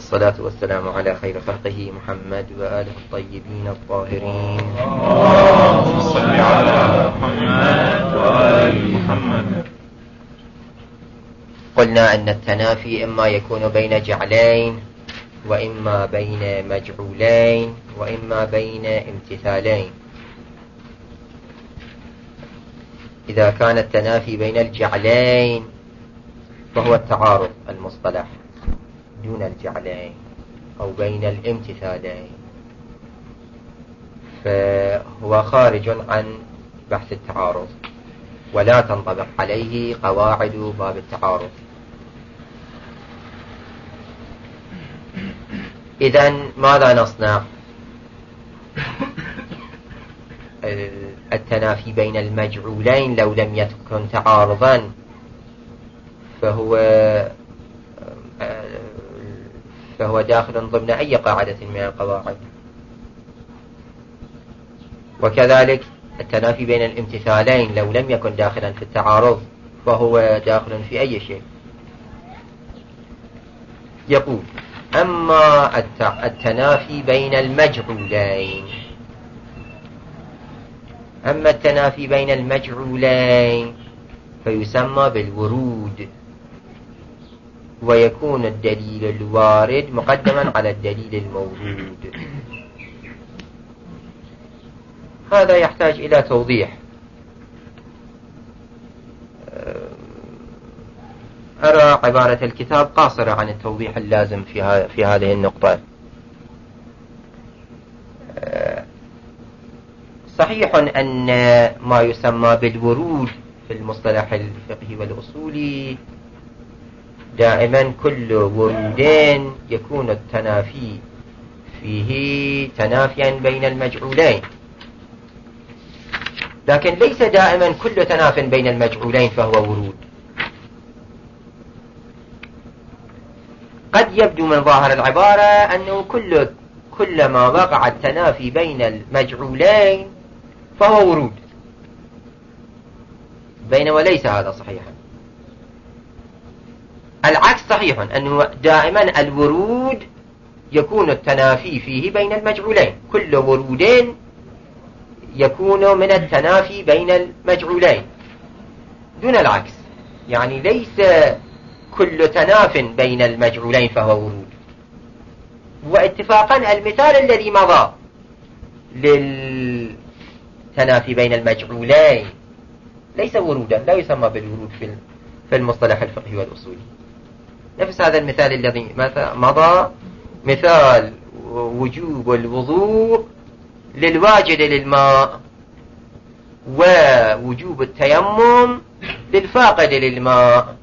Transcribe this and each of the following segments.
والصلاة والسلام على خير خلقه محمد وآله الطيبين الطاهرين. اللهم صل على محمد وآل محمد. قلنا أن التنافي إما يكون بين جعلين، وإما بين مجعولين، وإما بين امتثالين. إذا كان التنافي بين الجعلين فهو التعارض المصطلح دون الجعلين، أو بين الامتثالين، فهو خارج عن بحث التعارض ولا تنطبق عليه قواعد باب التعارض. إذن ماذا نصنع؟ التنافي بين المجعولين لو لم يكن تعارضا فهو داخل ضمن أي قاعدة من القواعد. وكذلك التنافي بين الامتثالين لو لم يكن داخلا في التعارض فهو داخل في أي شيء. يقول: أما التنافي بين المجعولين، أما التنافي بين المجعولين فيسمى بالورود، ويكون الدليل الوارد مقدما على الدليل المورود. هذا يحتاج إلى توضيح. أرى عبارة الكتاب قاصرة عن التوضيح اللازم في هذه النقطة. صحيح أن ما يسمى بالورود في المصطلح الفقهي والأصولي دائما كل ورودين يكون التنافي فيه تنافيا بين المجعولين، لكن ليس دائما كل تناف بين المجعولين فهو ورود. قد يبدو من ظاهر العبارة أنه كلما وقع التنافي بين المجعولين فهو ورود، بينما ليس هذا صحيحا. العكس صحيح، أنه دائما الورود يكون التنافي فيه بين المجعولين، كل ورودين يكون من التنافي بين المجعولين دون العكس. يعني ليس كل تناف بين المجعولين فهو ورود. واتفاقا المثال الذي مضى للتنافي بين المجعولين ليس ورودا، لا يسمى بالورود في المصطلح الفقهي والأصولي. نفس هذا المثال الذي مضى، مثال وجوب الوضوء للواجد للماء، ووجوب التيمم للفاقد للماء،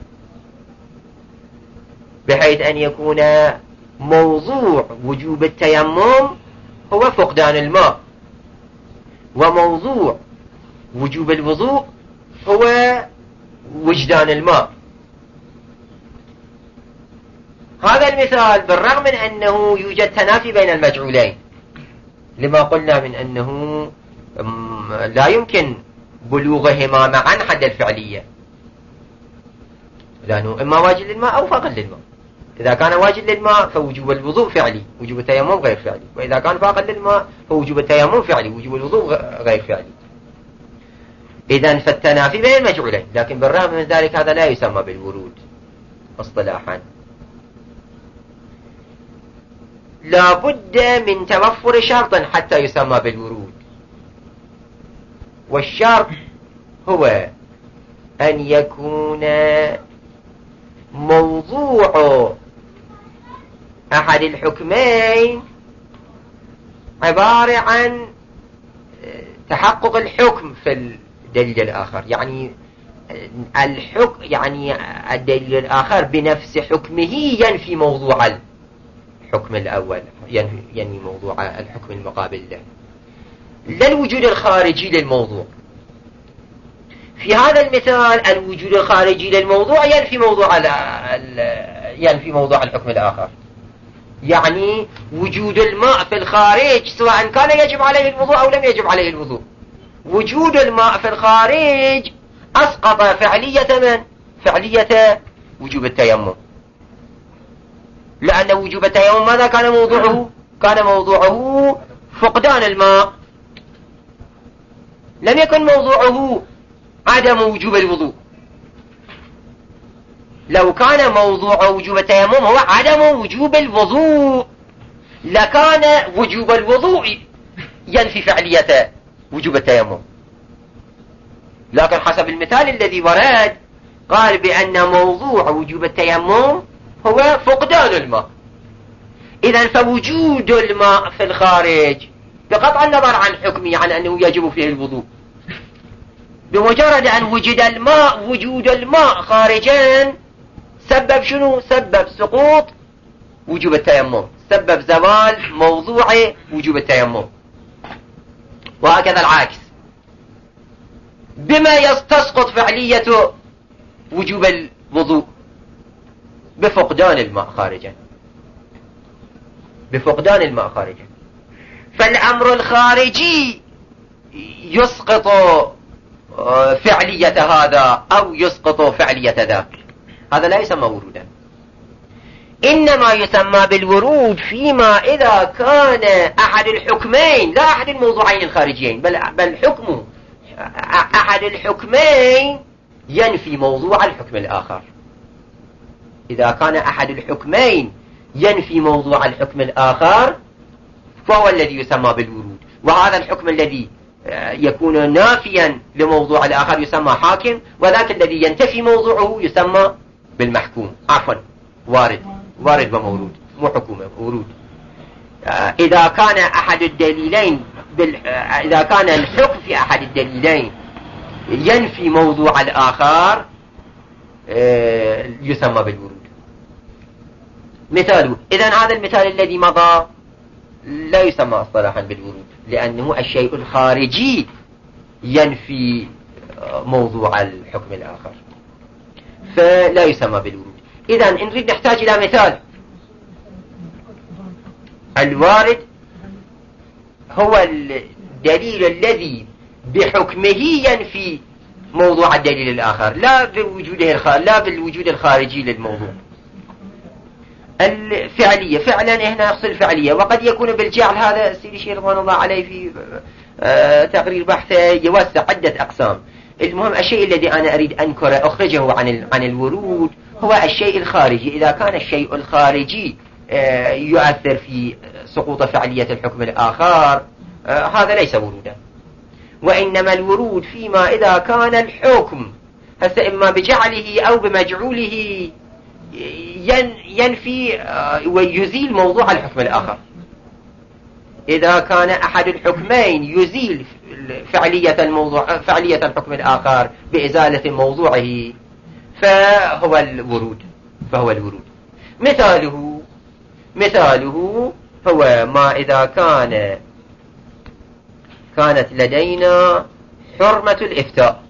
بحيث أن يكون موضوع وجوب التيمم هو فقدان الماء، وموضوع وجوب الوضوء هو وجدان الماء. هذا المثال بالرغم من أنه يوجد تنافي بين المجعولين، لما قلنا من أنه لا يمكن بلوغهما معا حد الفعلية، لأنه إما واجد للماء أو فاقد للماء. إذا كان واجد للماء فوجوب الوضوء فعلي، وجوب التيمم غير فعلي، وإذا كان فاقد للماء فوجوب التيمم فعلي، وجوب الوضوء غير فعلي. إذن فالتنافي بين المجعولين، لكن بالرغم من ذلك هذا لا يسمى بالورود اصطلاحا. لا بد من توفر شرط حتى يسمى بالورود، والشرط هو أن يكون موضوع أحد الحكمين عبارة عن تحقق الحكم في الدليل الآخر. يعني الدليل الآخر بنفس حكمه ينفي موضوع الحكم الأول، ينفي موضوع الحكم المقابل له، لا الوجود الخارجي للموضوع. في هذا المثال الوجود الخارجي للموضوع ينفي موضوع الحكم الآخر. يعني وجود الماء في الخارج سواء كان يجب عليه الوضوء أو لم يجب عليه الوضوء، وجود الماء في الخارج أسقط فعلية وجوب التيمم. لأن وجوب التيمم ماذا كان موضوعه؟ كان موضوعه فقدان الماء، لم يكن موضوعه عدم وجوب الوضوء. لو كان موضوع وجوب التيمم هو عدم وجوب الوضوء لكان وجوب الوضوء ينفي فعلية وجوب التيمم، لكن حسب المثال الذي ورد قال بأن موضوع وجوب التيمم هو فقدان الماء. إذن فوجود الماء في الخارج بقطع النظر عن حكمه، عن أنه يجب فيه الوضوء، بمجرد أن وجد الماء، وجود الماء خارجا سبب شنو؟ سبب سقوط وجوب التيمم، سبب زوال موضوع وجوب التيمم. وهكذا العكس، بما يستسقط فعلية وجوب الوضوء؟ بفقدان الماء خارجا، بفقدان الماء خارجا. فالأمر الخارجي يسقط فعلية هذا أو يسقط فعلية ذاك، هذا لا يسمى ورودا. إنما يسمى بالورود فيما إذا كان أحد الحكمين، لا أحد الموضوعين الخارجيين، بل حكم أحد الحكمين ينفي موضوع الحكم الآخر. إذا كان أحد الحكمين ينفي موضوع الحكم الآخر فهو الذي يسمى بالورود. وهذا الحكم الذي يكون نافيا لموضوع الآخر يسمى حاكم، وذاك الذي ينتفي موضوعه يسمى بالمحكوم. عفوا وارد ومورود، مو حكومة، ورود. إذا كان أحد الدليلين إذا كان الحكم في أحد الدليلين ينفي موضوع الآخر يسمى بالورود. مثاله، إذن هذا المثال الذي مضى لا يسمى اصطلاحا بالورود، لأنه الشيء الخارجي ينفي موضوع الحكم الآخر، فلا يسمى بالورود. إذن إن نريد نحتاج إلى مثال. الوارد هو الدليل الذي بحكمه ينفي موضوع الدليل الآخر، لا بالوجود الخارجي للموضوع. الفعلية، فعلا هنا يقصد الفعلية، وقد يكون بالجعل. هذا سيدي الشيخ رضوان الله عليه في تقرير بحثه يوسع عدة أقسام. المهم الشيء الذي أنا أريد أنكره أخرجه عن الورود هو الشيء الخارجي. إذا كان الشيء الخارجي يؤثر في سقوط فعلية الحكم الآخر هذا ليس ورودا. وإنما الورود فيما إذا كان الحكم هسه إما بجعله أو بمجعوله ينفي ويزيل موضوع الحكم الآخر. إذا كان أحد الحكمين يزيل فعلية الحكم الآخر بإزالة موضوعه فهو الورود. مثاله هو ما إذا كانت لدينا حرمة الإفتاء.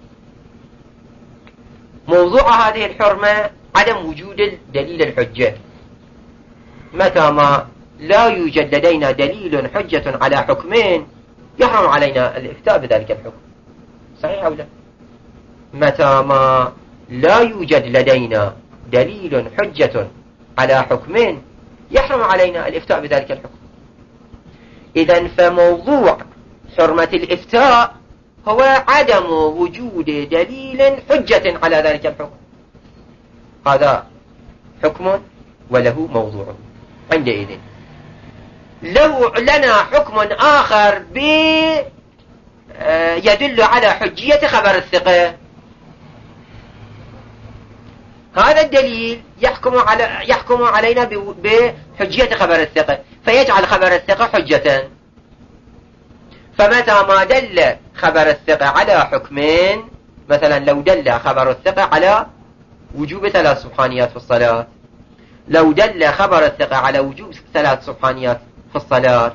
موضوع هذه الحرمة عدم وجود دليل الحجة. متى ما لا يوجد لدينا دليل حجة على حكمين يحرم علينا الإفتاء بذلك الحكم، صحيح أو لا؟ متى ما لا يوجد لدينا دليل حجة على حكمين يحرم علينا الإفتاء بذلك الحكم. إذن فموضوع حرمة الإفتاء هو عدم وجود دليل حجة على ذلك الحكم. هذا حكم وله موضوع. عندئذ لو لنا حكم آخر يدل على حجية خبر الثقة، هذا الدليل يحكم علينا بحجية خبر الثقة، فيجعل خبر الثقة حجة. فمتى ما دل خبر الثقة على حكمين، مثلا لو دل خبر الثقة على وجوب 3 سبحانيات في الصلاة، لو دل خبر الثقة على وجوب 3 سبحانيات في الصلاة،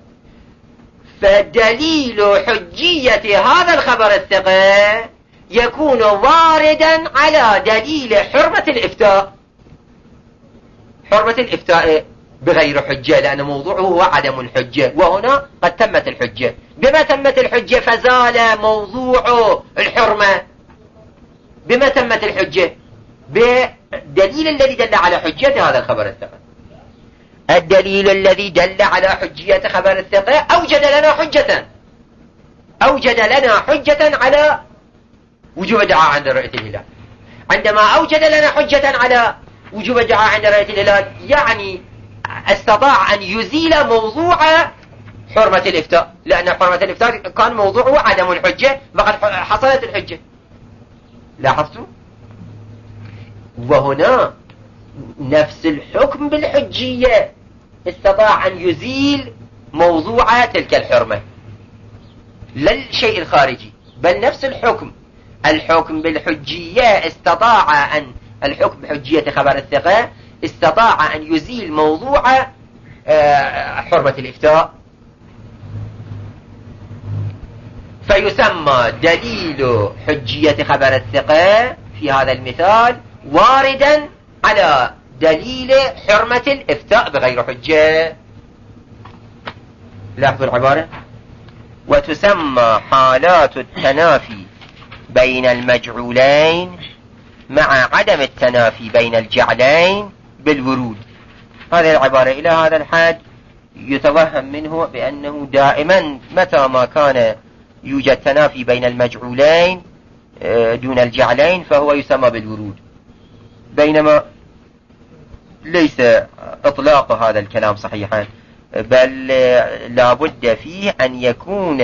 فدليل حجية هذا الخبر الثقة يكون واردا على دليل حرمة الإفتاء. حرمة الإفتاء بغير حجة، لأن موضوعه هو عدم الحجة، وهنا قد تمت الحجة. بما تمت الحجة فزال موضوع الحرمة. بما تمت الحجة؟ بالدليل الذي دل على حجة هذا الخبر الثقة. الدليل الذي دل على حجية خبر الثقة أوجد لنا حجة على وجوب الدعاء عند رؤية الهلال. عندما أوجد لنا حجة على وجوب الدعاء عند رؤية الهلال يعني استطاع أن يزيل موضوع حرمة الإفتاء، لأن حرمة الإفتاء كان موضوعه عدم الحجة، فقد حصلت الحجة. لاحظتوا؟ وهنا نفس الحكم بالحجية استطاع أن يزيل موضوع تلك الحرمة، لا الشيء الخارجي، بل نفس الحكم بالحجية استطاع أن الحكم بحجية خبر الثقة استطاع أن يزيل موضوع حرمة الإفتاء. فيسمى دليل حجية خبر الثقة في هذا المثال واردا على دليل حرمة الإفتاء بغير حجة. لاحظوا العبارة: وتسمى حالات التنافي بين المجعولين مع عدم التنافي بين الجعلين بالورود. هذه العبارة إلى هذا الحد يتوهم منه بأنه دائما متى ما كان يوجد تنافي بين المجعولين دون الجعلين فهو يسمى بالورود، بينما ليس إطلاق هذا الكلام صحيحا، بل لابد فيه أن يكون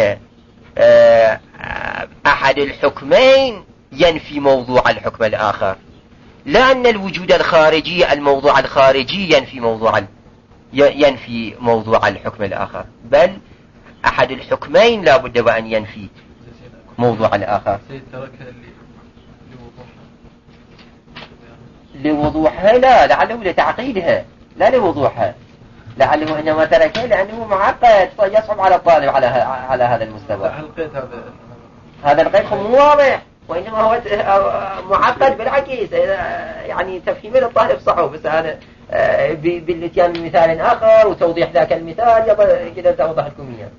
أحد الحكمين ينفي موضوع الحكم الآخر، لا أن الوجود الخارجي الموضوع الخارجي ينفي موضوع الحكم الآخر، بل أحد الحكمين لابد وأن ينفي موضوع الآخر. لوضوحها لا، لعله لتعقيدها لا لوضوحها، لعله إنما تركه لأنه معقد يصعب على الطالب على هذا المستوى. هذا القيد مو واضح، وإنما هو معقد بالعكس، يعني تفهيم للطالب صعب، بس هذا بالاتيان بمثال آخر وتوضيح ذاك المثال كده توضح لكم إياه.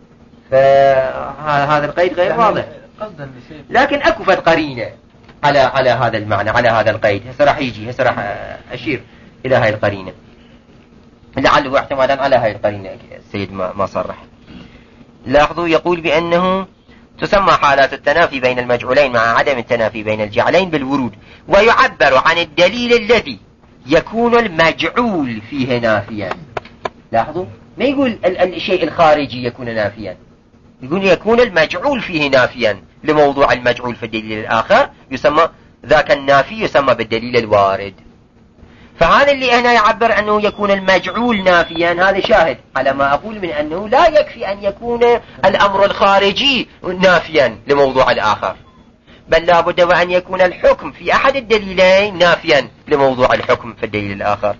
فهذا القيد غير واضح، لكن أكفت قرينة على هذا المعنى، على هذا القيد. هسه راح أشير إلى هاي القرينة، لعله احتمالا على هاي القرينة السيد ما صرح. لاحظوا يقول بأنه تسمى حالات التنافي بين المجعولين مع عدم التنافي بين الجعلين بالورود، ويعبر عن الدليل الذي يكون المجعول فيه نافيا. لاحظوا ما يقول الشيء الخارجي يكون نافيا، يقول يكون المجعول فيه نافيا لموضوع المجعول في الدليل الآخر، يسمى ذاك النافي يسمى بالدليل الوارد. فهذا اللي هنا يعبر أنه يكون المجعول نافيا، هذا شاهد على ما أقول من أنه لا يكفي أن يكون الأمر الخارجي نافيا لموضوع الآخر، بل لا بد وأن يكون الحكم في أحد الدليلين نافيا لموضوع الحكم في الدليل الآخر.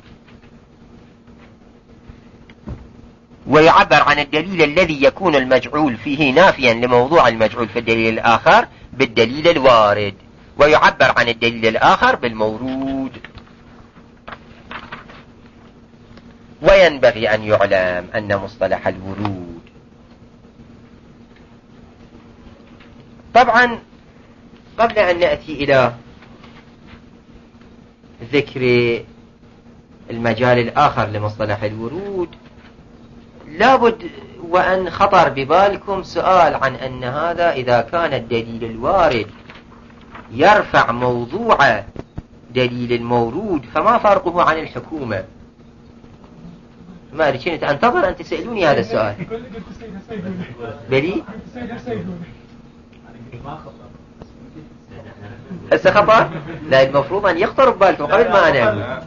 ويعبر عن الدليل الذي يكون المجعول فيه نافيا لموضوع المجعول في الدليل الآخر بالدليل الوارد، ويعبر عن الدليل الآخر بالمورود. وينبغي أن يعلم أن مصطلح الورود، طبعا قبل أن نأتي إلى ذكر المجال الآخر لمصطلح الورود، لابد وأن خطر ببالكم سؤال عن أن هذا إذا كان الدليل الوارد يرفع موضوع دليل المورود فما فرقه عن الحكومة؟ ما أدري كنت أنتظر أن تسألوني هذا السؤال. بلي هسه خطر؟ لا، المفروض أن يخطر ببالكم قبل ما أنا أقول.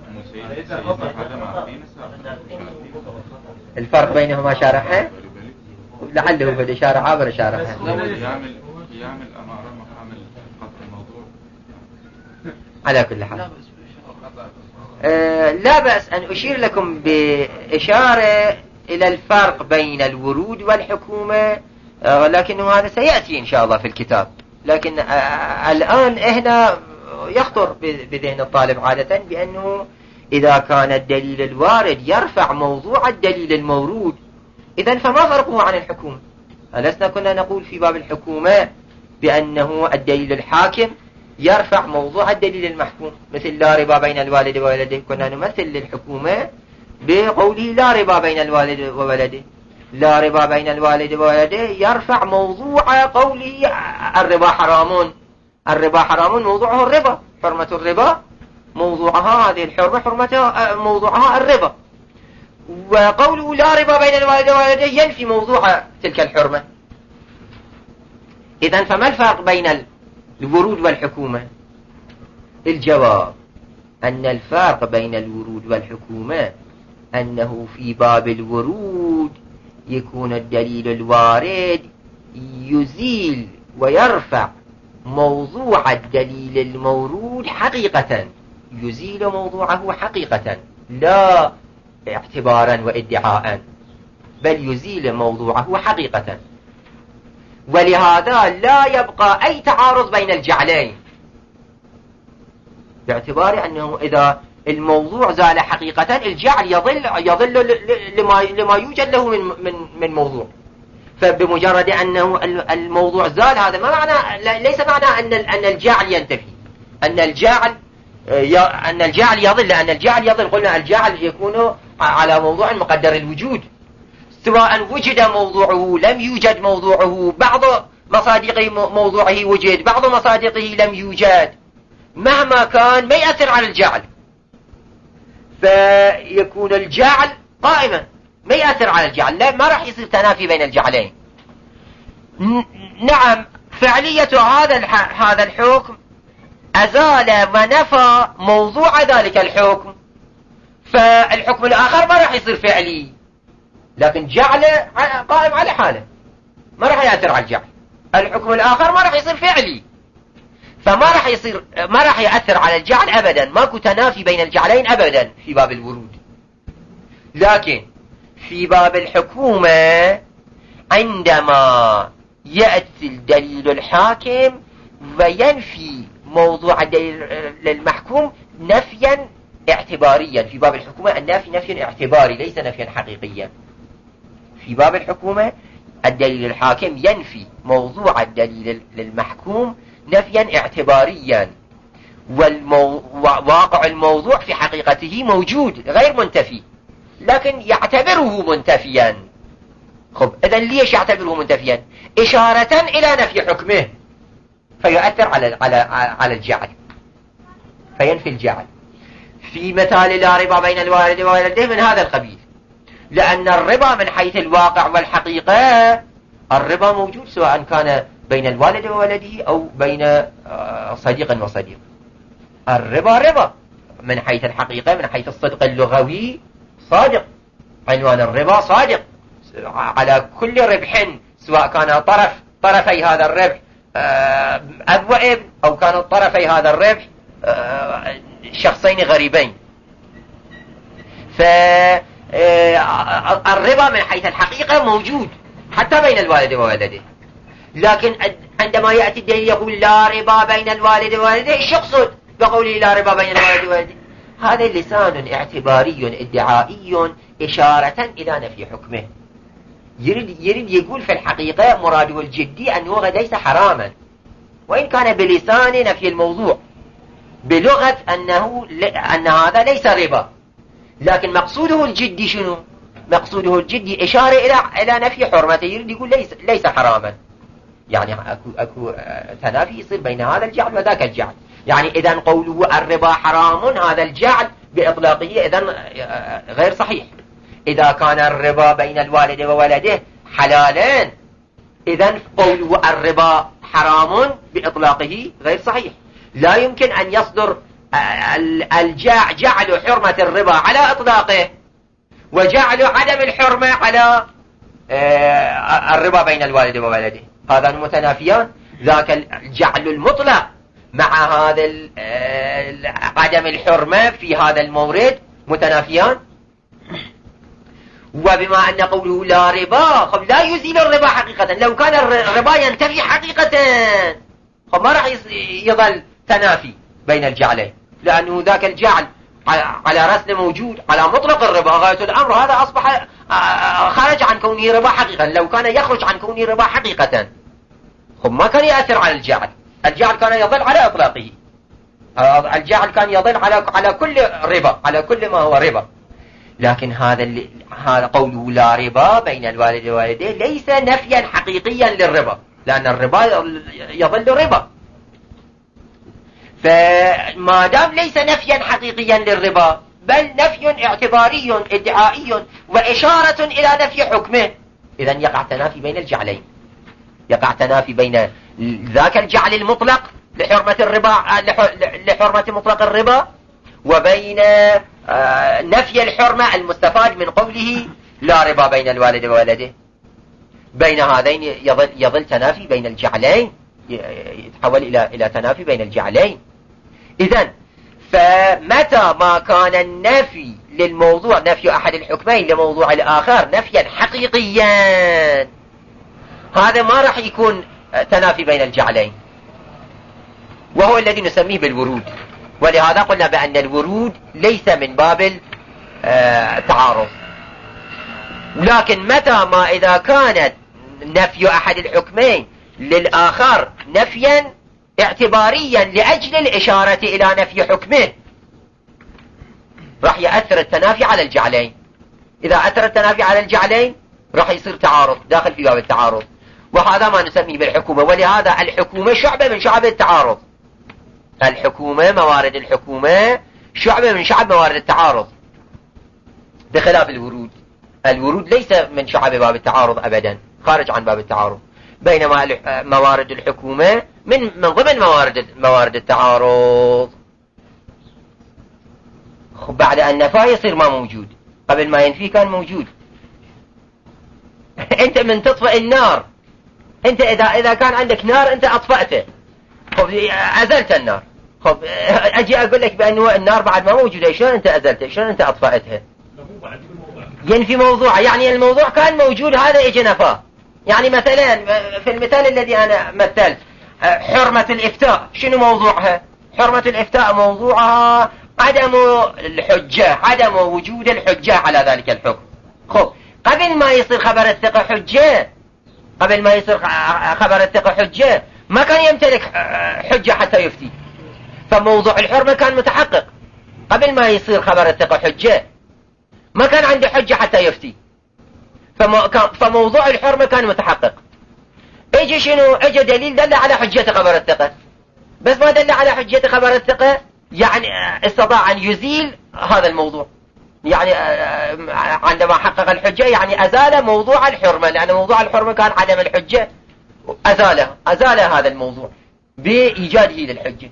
الفرق بينهما شارحة، لعله بدأ شارحة ولا شارحة. يعمل أمارة مقام قطع الموضوع. على كل حال لا بأس أن أشير لكم بإشارة إلى الفرق بين الورود والحكومة، لكنه هذا سيأتي إن شاء الله في الكتاب. لكن الآن هنا يخطر بذهن الطالب عادة بأنه إذا كان الدليل الوارد يرفع موضوع الدليل المورود، إذن فما فرقه عن الحكومة؟ ألسنا كنا نقول في باب الحكومة بأنه الدليل الحاكم يرفع موضوع الدليل المحكوم، مثل لا ربا بين الوالد وولده، كنا نمثل للحكومة بقوله لا ربا بين الوالد وولده. لا ربا بين الوالد وولده يرفع موضوع قوله الربا حرام. الربا حرام موضوعه الربا، حرمة الربا موضوعها هذه الحرمة، حرمتها موضوعها الربا. وقوله لا ربا بين الوالد وولده ينفي موضوع تلك الحرمة. إذن فما الفرق بين الورود والحكومة؟ الجواب أن الفرق بين الورود والحكومة أنه في باب الورود يكون الدليل الوارد يزيل ويرفع موضوع الدليل المورود حقيقة، يزيل موضوعه حقيقة لا اعتبارا وادعاء، بل يزيل موضوعه حقيقة. ولهذا لا يبقى أي تعارض بين الجعلين، باعتبار أنه إذا الموضوع زال حقيقة الجعل يظل لما يوجد له من موضوع. فبمجرد أنه الموضوع زال، هذا ما معنى، ليس معنى أن الجعل ينتفي، أن الجعل يظل، لأن الجعل يظل، قلنا الجعل يكون على موضوع مقدر الوجود، سواء وجد موضوعه لم يوجد موضوعه، بعض مصادق موضوعه وجد، بعض مصادقه لم يوجد، مهما كان ما يأثر على الجعل، فيكون الجعل قائما ما يأثر على الجعل، لا ما راح يصير تنافي بين الجعلين. نعم، فعلية هذا الحكم أزال ونفى موضوع ذلك الحكم، فالحكم الآخر ما راح يصير فعلي، لكن جعله قائم على حاله، ما راح يأثر على الجعل. الحكم الآخر ما راح يصير فعلي، فما راح يأثر على الجعل أبدا، ماكو تنافي بين الجعلين أبدا في باب الورود. لكن في باب الحكومة عندما يأتي الدليل الحاكم وينفي موضوع الدليل المحكوم نفيا اعتباريا، في باب الحكومة النافي نفيا اعتباري ليس نفيا حقيقيا. في باب الحكومة الدليل الحاكم ينفي موضوع الدليل المحكوم نفيا اعتباريا، وواقع الموضوع في حقيقته موجود غير منتفي، لكن يعتبره منتفيا. خب إذن ليش يعتبره منتفيا؟ إشارة إلى نفي حكمه، فيؤثر على الجعل، فينفي الجعل. في مثال لا ربا بين الوالد وولده من هذا القبيل، لأن الربا من حيث الواقع والحقيقة الربا موجود، سواء كان بين الوالد وولده أو بين صديق وصديق. الربا ربا من حيث الحقيقة، من حيث الصدق اللغوي صادق، عنوان الربا صادق على كل ربح، سواء كان طرفي هذا الربح أب وابن، أو كانوا طرفي هذا الربح شخصين غريبين. فالربا من حيث الحقيقة موجود حتى بين الوالد وولده، لكن عندما يأتي الدليل يقول لا ربا بين الوالد وولده، ايش يقصد بقوله لا ربا بين الوالد وولده؟ هذا لسان اعتباري ادعائي إشارة إلى نفي حكمه، يريد يقول في الحقيقة مراده الجدي أنه ليس حراما، وإن كان بلسان نفي الموضوع، بلغة أن هذا ليس ربا، لكن مقصوده الجدي شنو؟ مقصوده الجدي إشارة إلى نفي حرمته، يريد يقول ليس حراما، يعني أكو تنافي يصير بين هذا الجعل وذاك الجعل. يعني إذن قوله الربا حرام، هذا الجعل بإطلاقه إذن غير صحيح. إذا كان الربا بين الوالد وولده حلالين، إذن قوله الربا حرام بإطلاقه غير صحيح. لا يمكن أن يصدر جعل حرمة الربا على إطلاقه، وجعل عدم الحرمة على الربا بين الوالد وولده، هذا متنافيان. ذاك الجعل المطلق مع هذا عدم الحرمة في هذا المورد متنافيان. وبما أن قوله لا ربا لا يزيل الربا حقيقة، لو كان الربا ينتفي حقيقة ما راح يظل تنافي بين الجعلين، لأنه ذاك الجعل على رسل موجود على مطلق الربا غاية الأمر، هذا أصبح خرج عن كونه ربا حقيقة. لو كان يخرج عن كونه ربا حقيقة ما كان يأثر على الجعل كان يظل على إطلاقه، الجعل كان يظل على كل ربا، على كل ما هو ربا. لكن هذا قوله لا ربا بين الوالد والوالدين ليس نفيا حقيقيا للربا، لأن الربا يظل ربا. فما دام ليس نفيا حقيقيا للربا بل نفي اعتباري ادعائي وإشارة إلى نفي حكمه، إذن يقع تنافي بين الجعلين، يقع تنافي بين ذاك الجعل المطلق لحرمة الربا لحرمة مطلق الربا وبين نفي الحرمة المستفاد من قوله لا ربا بين الوالد وولده. بين هذين يظل تنافي بين الجعلين، يتحول إلى تنافي بين الجعلين. إذن فمتى ما كان النفي للموضوع نفي أحد الحكمين لموضوع الآخر نفيا حقيقيا، هذا ما راح يكون تنافي بين الجعلين، وهو الذي نسميه بالورود. ولهذا قلنا بأن الورود ليس من باب التعارض. لكن متى ما إذا كانت نفي أحد الحكمين للآخر نفيا اعتباريا لأجل الإشارة إلى نفي حكمه راح يأثر التنافي على الجعلين. إذا أثر التنافي على الجعلين راح يصير تعارض داخل في باب التعارض، وهذا ما نسميه بالحكومة. ولهذا الحكومة شعبة من شعب التعارض، الحكومة موارد الحكومة شعبة من شعب موارد التعارض، بخلاف الورود. الورود ليس من شعب باب التعارض أبدا، خارج عن باب التعارض، بينما موارد الحكومة من ضمن موارد التعارض. بعد أن نفاه يصير ما موجود، قبل ما ينفي كان موجود. أنت من تطفئ النار، أنت إذا كان عندك نار أنت أطفأته، خب أزلت النار، خب أجي أقول لك بأنه النار بعد ما موجودة، شلون أنت أزلتها؟ شلون أنت أطفأتها؟ ينفي موضوع، يعني الموضوع كان موجود، هذا إجي نفاه. يعني مثلا في المثال الذي أنا مثلت حرمة الإفتاء، شنو موضوعها؟ حرمة الإفتاء موضوعها عدم الحجة، عدم وجود الحجة على ذلك الحكم. خب قبل ما يصير خبر الثقة حجة، قبل ما يصير خبر الثقة حجة ما كان يمتلك حجة حتى يفتي، فموضوع الحرمة كان متحقق. قبل ما يصير خبر الثقة حجة ما كان عنده حجة حتى يفتي، فموضوع الحرمة كان متحقق. اجي شنو؟ اجي دليل دل على حجة خبر الثقة، بس ما دل على حجة خبر الثقة يعني استطاع أن يزيل هذا الموضوع. يعني عندما حقق الحجة يعني أزال موضوع الحرمة، لأن موضوع الحرمة كان عدم الحجة، أزال هذا الموضوع بإيجاده للحجة.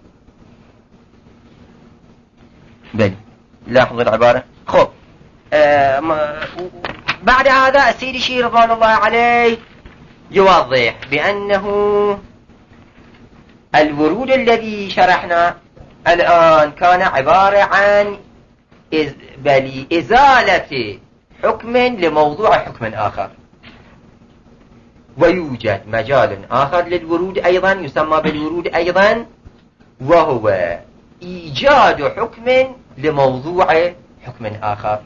بل لاحظوا العبارة. خب بعد هذا السيد الشيخ رضوان الله عليه يوضح بأنه الورود الذي شرحنا الآن كان عبارة عن إزالة حكم لموضوع حكم آخر، ويوجد مجال آخر للورود أيضا يسمى بالورود أيضا، وهو إيجاد حكم لموضوع حكم آخر.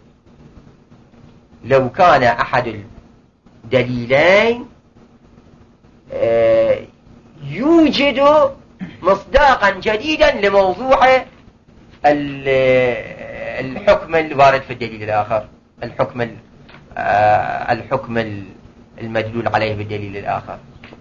لو كان أحد الدليلين يوجد مصداقا جديدا لموضوع الحكم الوارد في الدليل الآخر، الحكم المدلول عليه بالدليل الآخر،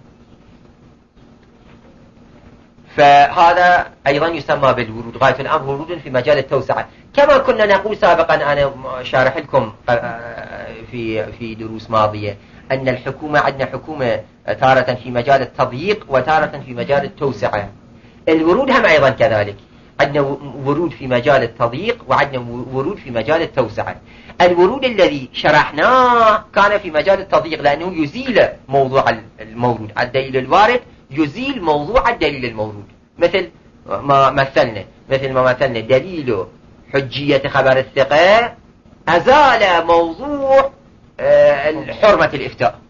فهذا أيضا يسمى بالورود. غاية الأمر ورود في مجال التوسعة، كما كنا نقول سابقا، أنا شارح لكم في دروس ماضية أن الحكومة عندنا حكومة تارة في مجال التضييق وتارة في مجال التوسعة. الورود هم أيضا كذلك، عندنا ورود في مجال التضييق وعندنا ورود في مجال التوسعة. الورود الذي شرحناه كان في مجال التضييق، لأنه يزيل موضوع المورود، الدليل الوارد يزيل موضوع الدليل المورود، مثل ما مثلنا دليل حجية خبر الثقة أزال موضوع حرمة الإفتاء،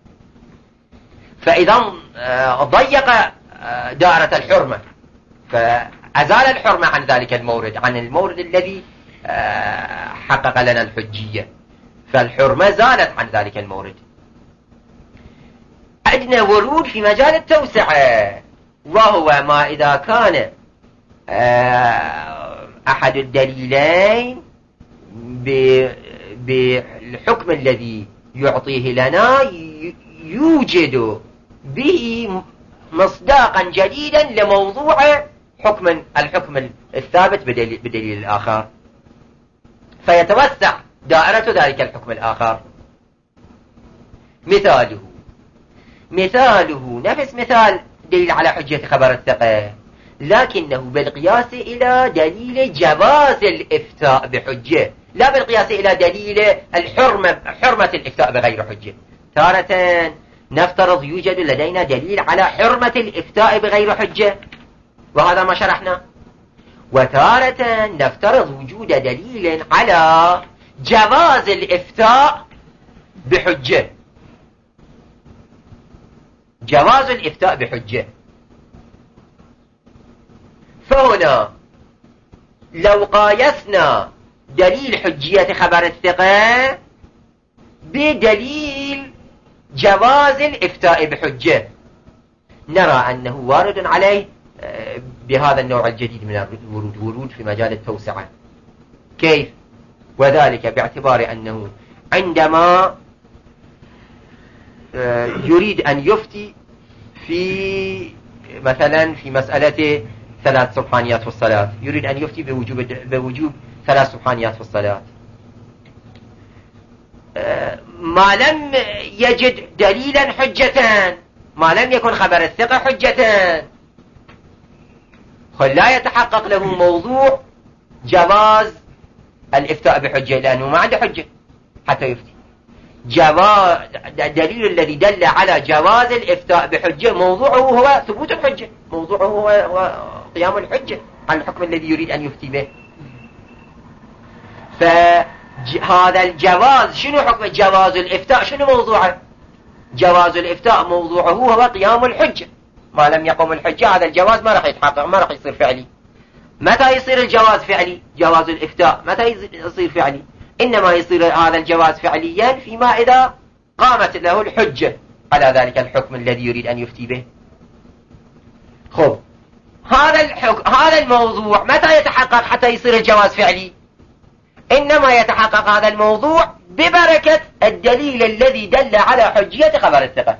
فإذا ضيق دائرة الحرمة، فأزال الحرمة عن ذلك المورد، عن المورد الذي حقق لنا الحجية، فالحرمة زالت عن ذلك المورد. عندنا ورود في مجال التوسعة، وهو ما إذا كان أحد الدليلين بالحكم الذي يعطيه لنا يوجد به مصداقا جديدا لموضوع الحكم الثابت بدليل الآخر، فيتوسع دائرة ذلك الحكم الآخر. مثاله نفس مثال دليل على حجة خبر الثقة، لكنه بالقياس إلى دليل جواز الإفتاء بحجة، لا بالقياس إلى دليل حرمة الإفتاء بغير حجة. تارة نفترض يوجد لدينا دليل على حرمة الإفتاء بغير حجة، وهذا ما شرحنا. وتارة نفترض وجود دليل على جواز الإفتاء بحجة، جواز الإفتاء بحجة. فهنا لو قايسنا دليل حجية خبر الثقة بدليل جواز الإفتاء بحجة، نرى أنه وارد عليه بهذا النوع الجديد من الورود في مجال التوسعة. كيف؟ وذلك باعتبار أنه عندما يريد أن يفتي في مثلا في مسألة 3 سبحانيات في الصلاة، يريد أن يفتي بوجوب 3 سبحانيات في الصلاة، ما لم يجد دليلا حجتان، ما لم يكن خبر الثقة حجتان، لا يتحقق له موضوع جواز الإفتاء بحجة، لأنه ما عنده حجة حتى يفتي. الدليل الذي دل على جواز الإفتاء بحجة موضوعه هو ثبوت الحجة، موضوعه هو قيام الحجة على الحكم الذي يريد أن يفتي به. فهذا الجواز شنو حكم جواز الإفتاء؟ شنو موضوعه؟ جواز الإفتاء موضوعه هو قيام الحجة، ما لم يقم الحجة هذا الجواز ما راح يتحقق، ما راح يصير فعلي. متى يصير الجواز فعلي؟ جواز الإفتاء متى يصير فعلي؟ إنما يصير هذا الجواز فعليا فيما إذا قامت له الحجة على ذلك الحكم الذي يريد أن يفتي به. خب هذا الموضوع متى يتحقق حتى يصير الجواز فعلي؟ إنما يتحقق هذا الموضوع ببركة الدليل الذي دل على حجية خبر الثقة.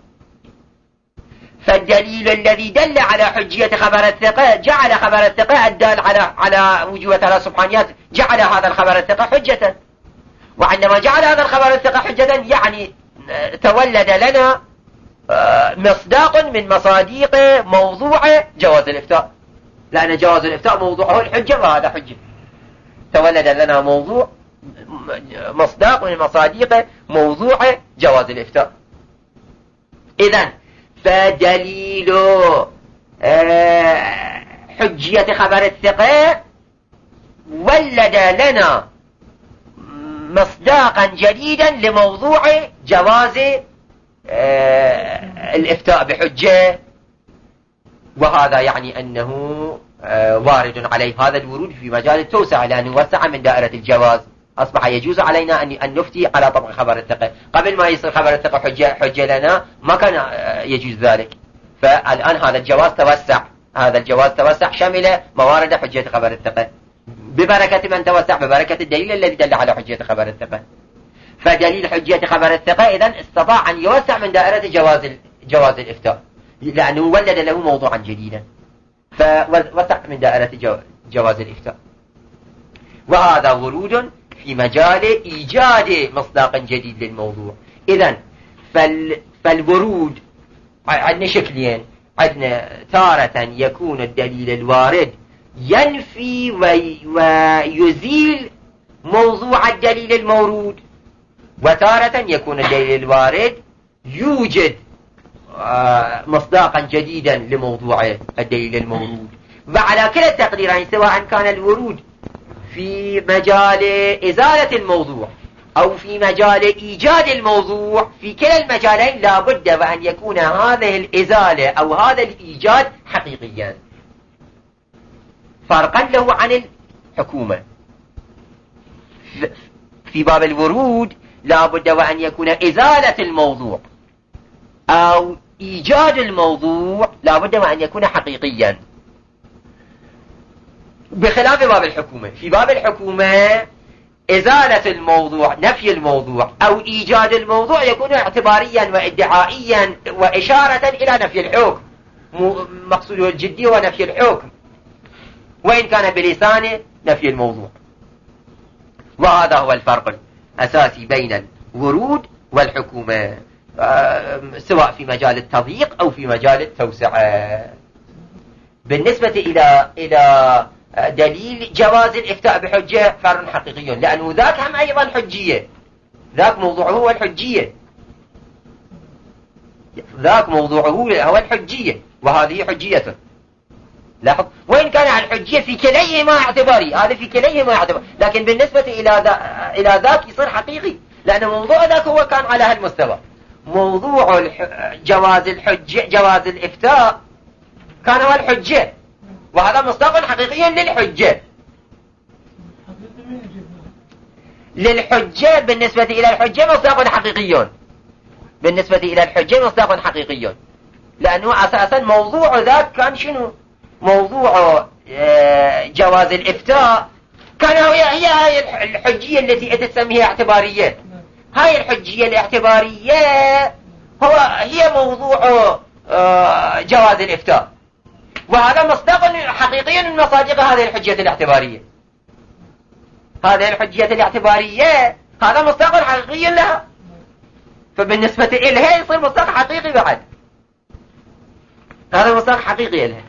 فالدليل الذي دل على حجية خبر الثقة جعل خبر الثقة الدال على وجوب 3 سبحانيات، جعل هذا الخبر الثقة حجة. وعندما جعل هذا الخبر الثقة حجة يعني تولد لنا مصداق من مصاديق موضوع جواز الإفتاء، لأن جواز الإفتاء موضوعه الحجة وهذا حجة. تولد لنا مصداق من مصاديق موضوع جواز الإفتاء. إذن فدليل حجية خبر الثقة ولد لنا مصداقا جديدا لموضوع جواز الإفتاء بحجة، وهذا يعني أنه وارد عليه هذا الورود في مجال التوسعة، لأنه وسع من دائرة الجواز، أصبح يجوز علينا أن نفتي على طبق خبر الثقة. قبل ما يصير خبر الثقة حجة لنا ما كان يجوز ذلك، فالآن هذا الجواز توسع، هذا الجواز توسع شمل موارد حجة خبر الثقة ببركة من توسع، ببركة الدليل الذي دل على حجة خبر الثقة. فدليل حجة خبر الثقة إذن استطاع أن يوسع من دائرة جواز الإفتاء، لأنه ولد له موضوعا جديدا، فوسع من دائرة جواز الإفتاء. وهذا ورود في مجال إيجاد مصداق جديد للموضوع. إذن فالورود عندنا شكلين، عندنا تارة يكون الدليل الوارد ينفي ويزيل موضوع الدليل المورود، وتارة يكون الدليل الوارد يوجد مصداقا جديدا لموضوع الدليل المورود. وعلى كلا التقديرين سواء كان الورود في مجال إزالة الموضوع أو في مجال إيجاد الموضوع، في كلا المجالين لا بد وأن يكون هذه الإزالة أو هذا الإيجاد حقيقيا، فرقا له عن الحكومة. في باب الورود لا بد وأن يكون إزالة الموضوع أو إيجاد الموضوع لا بد وأن يكون حقيقيا، بخلاف باب الحكومة. في باب الحكومة إزالة الموضوع، نفي الموضوع أو إيجاد الموضوع يكون اعتباريا وادعائيا وإشارة إلى نفي الحكم، مقصوده الجدي ونفي الحكم، وإن كان بلسانه نفي الموضوع. وهذا هو الفرق الأساسي بين الورود والحكومة، سواء في مجال التضييق أو في مجال التوسعة. بالنسبة إلى دليل جواز الإفتاء بحجة فرق حقيقي، لأنه ذاك هم أيضا حجية، ذاك موضوعه هو الحجية، ذاك موضوعه هو الحجية، وهذه حجية. لاحظ، وإن كان الحجية في كليهما اعتباري، هذا في كليهما اعتباري، لكن بالنسبة إلى ذاك يصير حقيقي، لأن موضوع ذاك هو كان على هالمستوى. موضوع جواز الإفتاء كان هو الحجة، وهذا مصداق حقيقي للحجة. للحجة بالنسبة إلى الحجة مصداق حقيقي، بالنسبة إلى الحجة مصداق حقيقي، لأنه أساسا موضوع ذاك كان شنو؟ موضوع جواز الإفتاء كان هي الحجية التي تسميها اعتبارية. هاي الحجية الاعتبارية هي موضوع جواز الإفتاء، وهذا مصداق حقيقي من مصادق هذه الحجية الاعتبارية. هذه الحجية الاعتبارية هذا مصداق حقيقي لها، فبالنسبة إلها يصير مصداق حقيقي بعد، هذا مصداق حقيقي لها.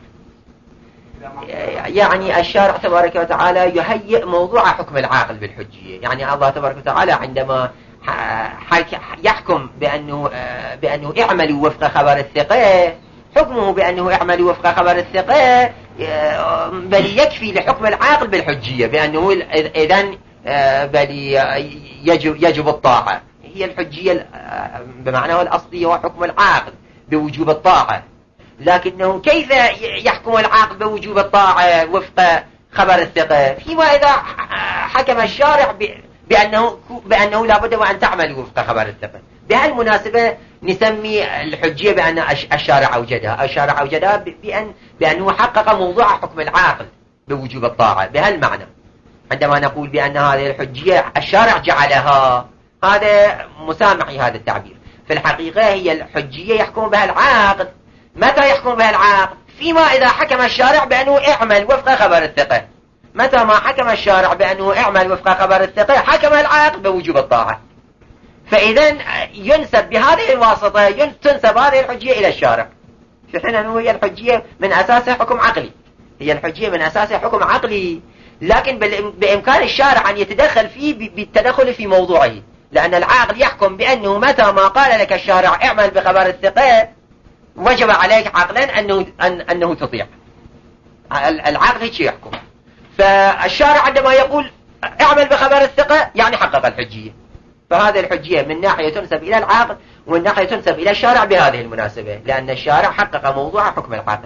يعني الشارع تبارك وتعالى يهيئ موضوع حكم العاقل بالحجية. يعني الله تبارك وتعالى عندما يحكم بأنه اعملوا وفق خبر الثقة، حكمه بأنه اعملوا وفق خبر الثقة بل يكفي لحكم العاقل بالحجية، بأنه إذن بل يجب الطاعة. هي الحجية بمعناه الأصلي هو حكم العاقل بوجوب الطاعة، لكنه كيف يحكم العاقل بوجوب الطاعة وفق خبر الثقة؟ فيما إذا حكم الشارع بأنه لا بد وأن تعمل وفق خبر الثقة. بهالمناسبة نسمي الحجية بأن الشارع أوجدها بأنه حقق موضوع حكم العاقل بوجوب الطاعة. بهالمعنى عندما نقول بأن هذه الحجية الشارع جعلها، هذا مسامحي هذا التعبير. في الحقيقة هي الحجية يحكم بها العاقل. متى يحكم بها العاقل؟ فيما إذا حكم الشارع بأنه اعمل وفق خبر الثقة. متى ما حكم الشارع بأنه اعمل وفق خبر الثقة حكم العاقل بوجوب الطاعة. فإذا ينسب بهذه الواسطة تنسب هذه الحجية إلى الشارع، في حين أنه هي الحجية من أساسها حكم عقلي، هي الحجية من أساسها حكم عقلي، لكن بإمكان الشارع أن يتدخل فيه بالتدخل في موضوعه، لأن العاقل يحكم بأنه متى ما قال لك الشارع اعمل بخبر الثقة وجب عليك عقلا أنه تطيع. العقل هيك يحكم. فالشارع عندما يقول اعمل بخبر الثقة يعني حقق الحجية، فهذه الحجية من ناحية تنسب إلى العاقل ومن ناحية تنسب إلى الشارع بهذه المناسبة، لأن الشارع حقق موضوع حكم العاقل.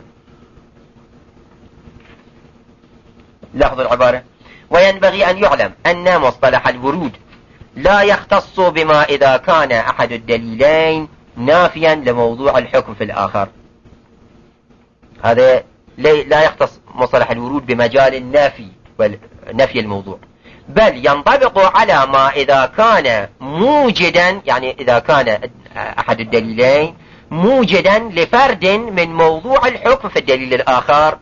لاحظوا العبارة: وينبغي أن يعلم أن مصطلح الورود لا يختص بما إذا كان أحد الدليلين نافيا لموضوع الحكم في الآخر. هذا لا يختص مصطلح الورود بمجال النافي ونفي الموضوع، بل ينطبق على ما إذا كان موجدا، يعني إذا كان أحد الدليلين موجدا لفرد من موضوع الحكم في الدليل الآخر.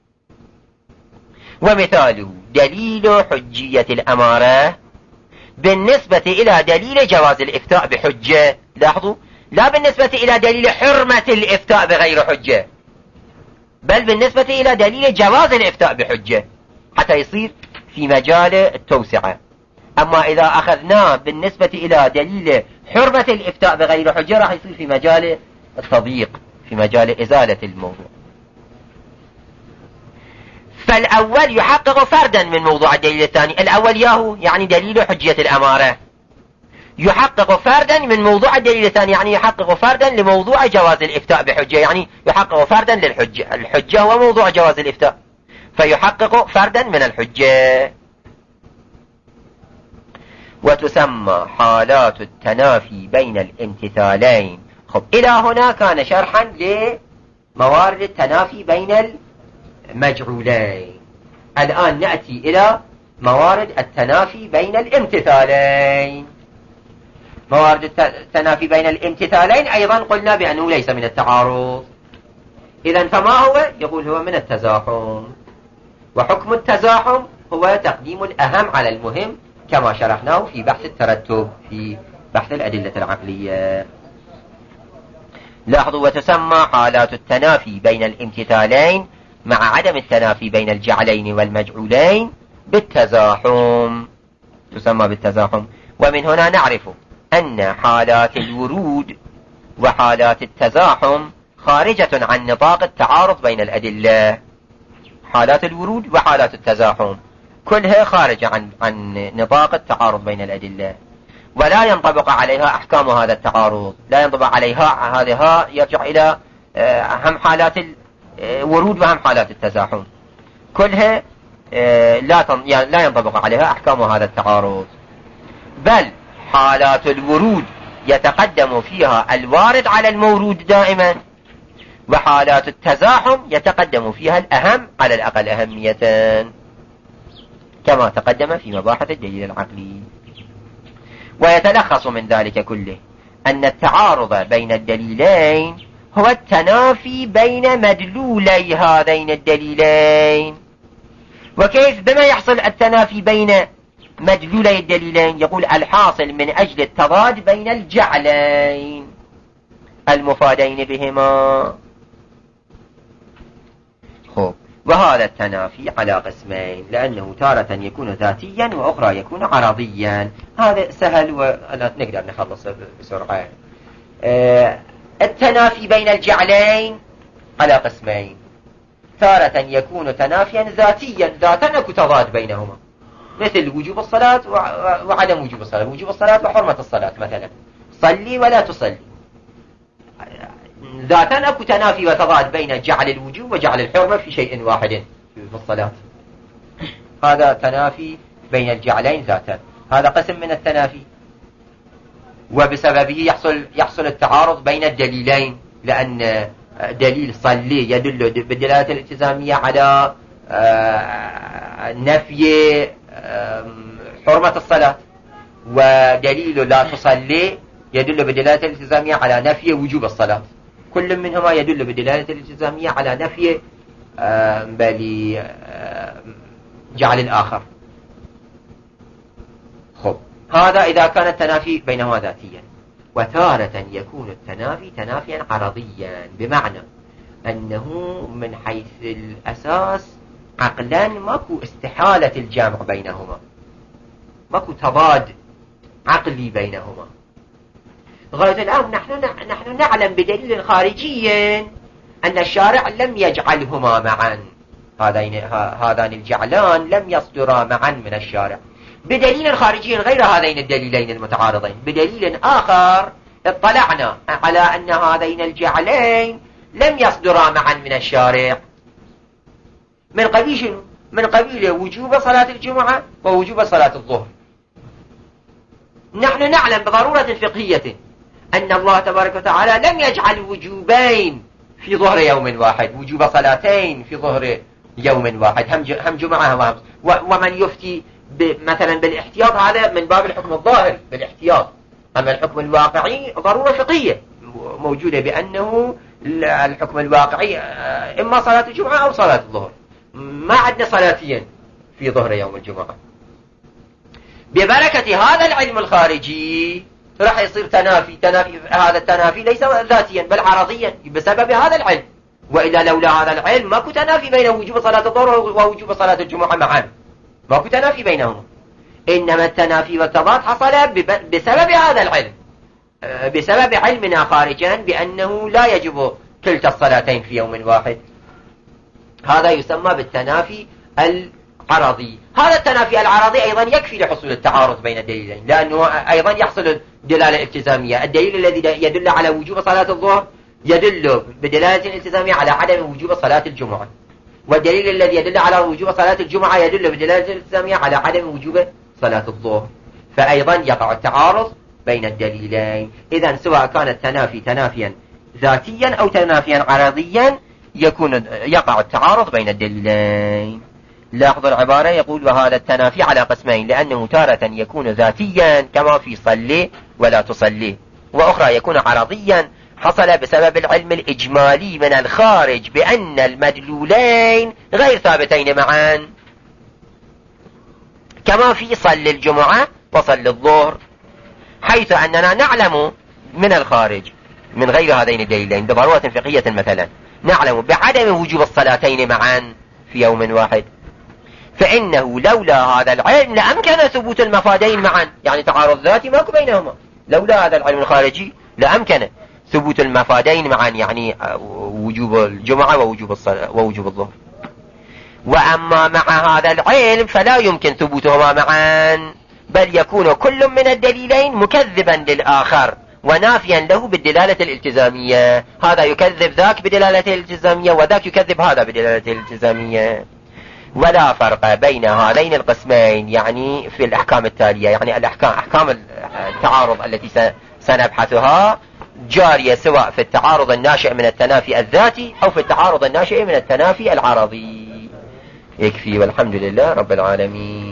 ومثاله دليل حجية الأمارة بالنسبة إلى دليل جواز الإفتاء بحجة. لاحظوا، لا بالنسبة إلى دليل حرمة الإفتاء بغير حجة، بل بالنسبة إلى دليل جواز الإفتاء بحجة، حتى يصير في مجال التوسعة. أما إذا أخذناه بالنسبة إلى دليل حرمة الإفتاء بغير حجة راح يصير في مجال التضييق، في مجال إزالة الموضوع. فالأول يحقق فردا من موضوع الدليل الثاني. الأول ياهو يعني دليل حجية الأمارة، يحقق فردا من موضوع الدليل الثاني يعني يحقق فردا لموضوع جواز الإفتاء بحجة، يعني يحقق فردا للحجة. الحجة هو موضوع جواز الإفتاء، فيحقق فردا من الحجة. وتسمى حالات التنافي بين الامتثالين. خب، إلى هنا كان شرحا لموارد التنافي بين المجعولين. الآن نأتي إلى موارد التنافي بين الامتثالين. موارد التنافي بين الامتثالين أيضا قلنا بأنه ليس من التعارض. إذن فما هو؟ يقول هو من التزاحم، وحكم التزاحم هو تقديم الأهم على المهم كما شرحناه في بحث الترتب في بحث الأدلة العقلية. لاحظوا: وتسمى حالات التنافي بين الامتثالين مع عدم التنافي بين الجعلين والمجعولين بالتزاحم، تسمى بالتزاحم. ومن هنا نعرف أن حالات الورود وحالات التزاحم خارجة عن نطاق التعارض بين الأدلة. حالات الورود وحالات التزاحم كلها خارجة عن نطاق التعارض بين الأدلة، ولا ينطبق عليها أحكام هذا التعارض، لا ينطبق عليها. هذا يرجع إلى هم حالات الورود وهم حالات التزاحم، كلها لا ينطبق عليها أحكام هذا التعارض. بل حالات الورود يتقدم فيها الوارد على المورود دائما، وحالات التزاحم يتقدم فيها الأهم على الأقل أهمية، كما تقدم في مباحث الدليل العقلي. ويتلخص من ذلك كله أن التعارض بين الدليلين هو التنافي بين مدلولي هذين الدليلين. وكيف؟ بما يحصل التنافي بين مدلولي الدليلين؟ يقول: الحاصل من أجل التضاد بين الجعلين المفادين بهما. خب، وهذا التنافي على قسمين، لأنه تارة يكون ذاتيا وأخرى يكون عرضيا. هذا سهل ونقدر نخلص بسرعة. التنافي بين الجعلين على قسمين: تارة يكون تنافيا ذاتيا، ذاتا أكو تضاد بينهما، مثل وجوب الصلاة وعدم وجوب الصلاة، وجوب الصلاة وحرمة الصلاة. مثلا صلي ولا تصلي، ذاتا أكو تنافي وتضاد بين جعل الوجوب وجعل الحرمة في شيء واحد في الصلاة. هذا تنافي بين الجعلين ذاتا، هذا قسم من التنافي، وبسببه يحصل التعارض بين الدليلين، لأن دليل صلي يدل بالدلالة الالتزامية على نفي حرمة الصلاة، ودليل لا تصلي يدل بالدلالة الالتزامية على نفي وجوب الصلاة. كل منهما يدل بالدلالة الالتزامية على نفي جعل الآخر. خب، هذا إذا كان التنافي بينهما ذاتيا. وتارة يكون التنافي تنافيا عرضيا، بمعنى أنه من حيث الأساس عقلا ماكو استحالة الجمع بينهما، ماكو تضاد عقلي بينهما. غاية الآن نحن نعلم بدليل خارجي أن الشارع لم يجعلهما معا، هذان الجعلان لم يصدرا معا من الشارع، بدليل خارجي غير هذين الدليلين المتعارضين. بدليل آخر اطلعنا على أن هذين الجعلين لم يصدرا معا من الشارع، من قبيل شنو؟ من قبيل وجوب صلاة الجمعة ووجوب صلاة الظهر. نحن نعلم بضرورة فقهية أن الله تبارك وتعالى لم يجعل وجوبين في ظهر يوم واحد، وجوب صلاتين في ظهر يوم واحد، هم جمعة ومن يفتي مثلا بالاحتياط، هذا من باب الحكم الظاهر بالاحتياط. أما الحكم الواقعي ضرورة فقهية موجودة، بأنه الحكم الواقعي إما صلاة الجمعة أو صلاة الظهر، ما عندنا صلاتين في ظهر يوم الجمعة. ببركة هذا العلم الخارجي راح يصير تنافي هذا التنافي ليس ذاتيا بل عرضيا بسبب هذا العلم. وإذا لولا هذا العلم ماكو تنافي بين وجوب صلاة الظهر ووجوب صلاة الجمعة معا، ماكو تنافي بينهما. إنما التنافي والتضاد حصل بسبب هذا العلم، بسبب علمنا خارجا بأنه لا يجب كلتا الصلاتين في يوم واحد. هذا يسمى بالتنافي العرضي. هذا التنافي العرضي أيضا يكفي لحصول التعارض بين الدليلين، لأنه أيضا يحصل دلالة التزامية. الدليل الذي يدل على وجوب صلاة الظهر يدل بدلالة التزامية على عدم وجوب صلاة الجمعة، والدليل الذي يدل على وجوب صلاة الجمعة يدل بدلالة التزامية على عدم وجوب صلاة الظهر. فأيضا يقع التعارض بين الدليلين. إذن سواء كان التنافي تنافيا ذاتيا أو تنافيا عرضيا يقع التعارض بين الدليلين. لاحظوا العبارة، يقول وهذا التنافي على قسمين، لأنه تارة يكون ذاتيا كما في صلي ولا تصلي، وأخرى يكون عرضيا حصل بسبب العلم الإجمالي من الخارج بأن المدلولين غير ثابتين معا، كما في صل الجمعة وصل الظهر، حيث أننا نعلم من الخارج من غير هذين الدليلين بضرورة فقهية مثلا، نعلم بعدم وجوب الصلاتين معا في يوم واحد، فإنه لولا هذا العلم لأمكن ثبوت المفادين معا، يعني تعارض ذاتي ماكو بينهما، لولا هذا العلم الخارجي لأمكن ثبوت المفادين معا، يعني وجوب الجمعة ووجوب الظهر. وأما مع هذا العلم فلا يمكن ثبوتهما معا، بل يكون كل من الدليلين مكذبا للآخر ونافيا له بالدلالة الالتزامية، هذا يكذب ذاك بدلالة الالتزامية وذاك يكذب هذا بدلالة الالتزامية، ولا فرق بين هذين القسمين يعني في الأحكام التالية، يعني أحكام التعارض التي سنبحثها جارية سواء في التعارض الناشئ من التنافي الذاتي أو في التعارض الناشئ من التنافي العرضي. يكفي، والحمد لله رب العالمين.